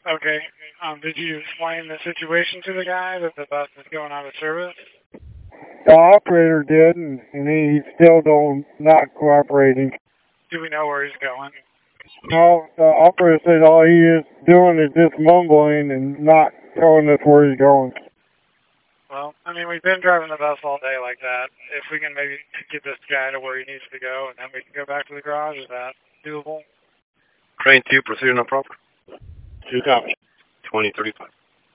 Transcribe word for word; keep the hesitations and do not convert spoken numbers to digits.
Okay. Um, did you explain the situation to the guy that the bus is going out of service? The operator did, and, and he still don't not cooperating. Do we know where he's going? No, the operator said all he is doing is just mumbling and not telling us where he's going. Well, I mean, we've been driving the bus all day like that. If we can maybe get this guy to where he needs to go, and then we can go back to the garage, is that doable? Crane two, proceeding on property. Two copies. twenty thirty-five.